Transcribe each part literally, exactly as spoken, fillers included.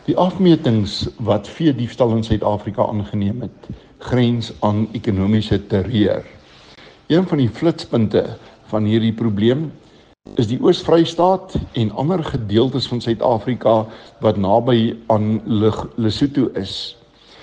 Die afmetings wat veediefstal in Suid-Afrika aangeneem het, grens aan ekonomiese terreur. Een van die flitspunte van hierdie probleem is die Oos-Vrystaat en ander gedeeltes van Suid-Afrika wat naby aan Lesotho is.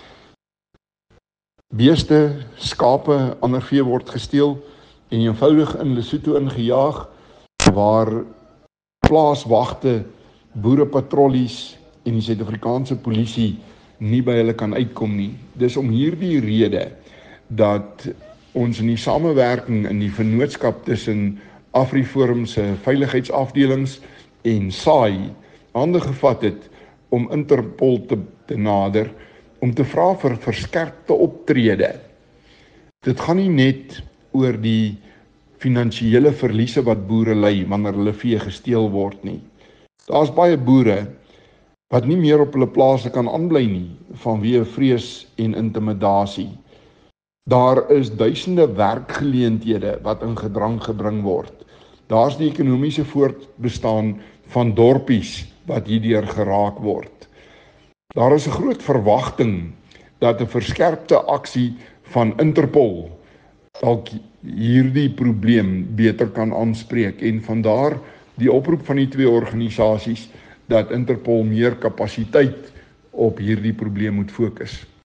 Beeste, skape, ander vee word gesteel en eenvoudig in Lesotho ingejaag, waar plaaswagte, boerepatrollies en die Suid-Afrikaanse polisie nie by hulle kan uitkom nie. Dis om hierdie rede dat ons in die samewerking in die vennootskap tussen AfriForum se veiligheidsafdelings en S A I hande gevat het om Interpol te, te nader, om te vra vir verskerpte optrede. Dit gaan nie net oor die finansiële verliese wat boere ly wanneer hulle vee gesteel word nie. Daar's baie boere wat nie meer op hulle plase kan aanbly nie, vanweë vrees en intimidasie. Daar is duisende werkgeleenthede wat in gedrang gebring word. Daar's die ekonomiese voortbestaan van dorpies wat hierdeur geraak word. Daar is 'n groot verwagting dat 'n verskerpte aksie van Interpol dalk hierdie probleem beter kan aanspreek en vandaar die oproep van die twee organisasies dat Interpol meer kapasiteit op hierdie probleem moet fokus.